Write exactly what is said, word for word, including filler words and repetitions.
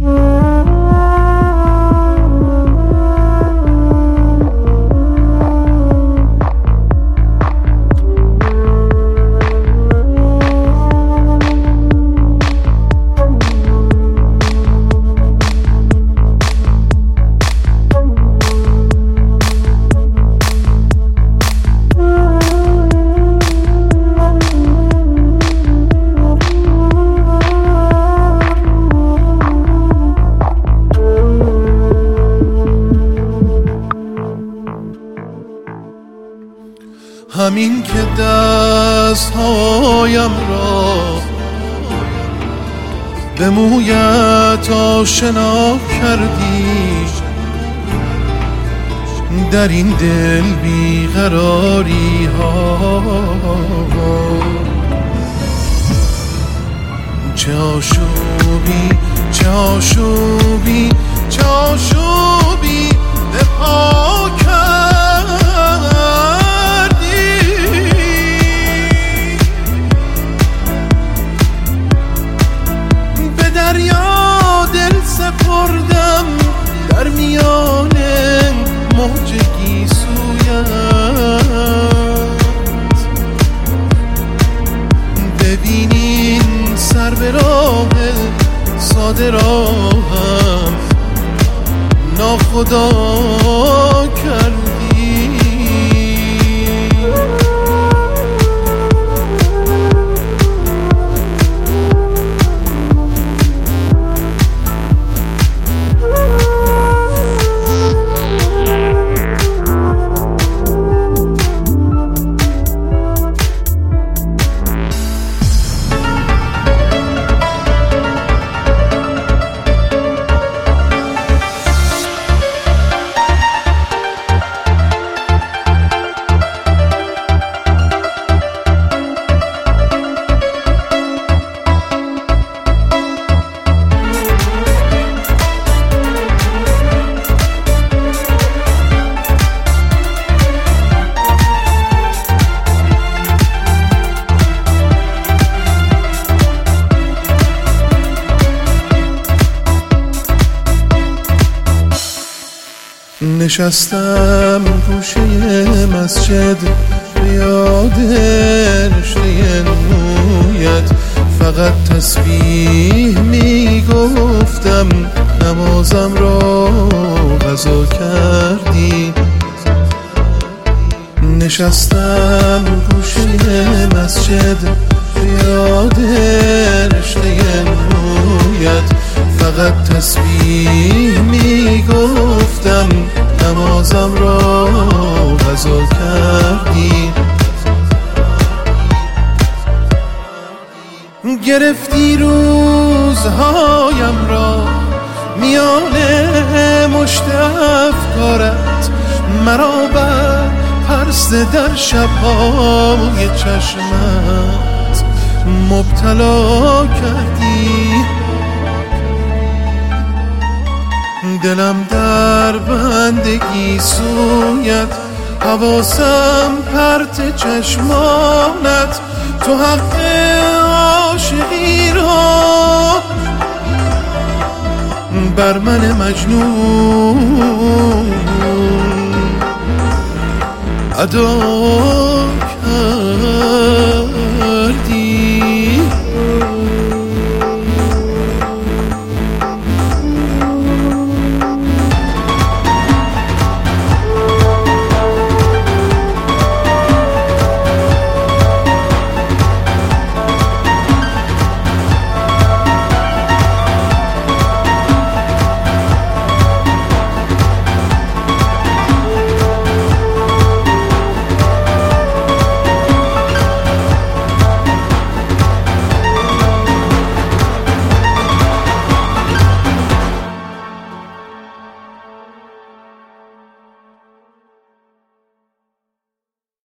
همین که دستهایم را به مویت آشنا کردی، در این دل بیقراری ها چه آشوبی چه آشوبی چه آشوبی به پا کردی. به دریا دل سپردم در میان موج گیسویت، ببینین سر به راه ساده راهم ناخدا کردی. نشستم گوشه مسجد به یاد رشته مویت، فقط تسبیح می گفتم نمازم را قضا کردی. نشستم گوشه مسجد به یاد رشته مویت، فقط تسبیح می گفتم نمازم را قضا کردی. گرفتی روزهایم را میان مشت افکارت، مرا بر پرسه در شبهای چشمت مبتلا کردی. دلم در بندگی سویت، حواسم پرت چشمانت، تو حق عاشقی را بر من مجنون ادا کرد.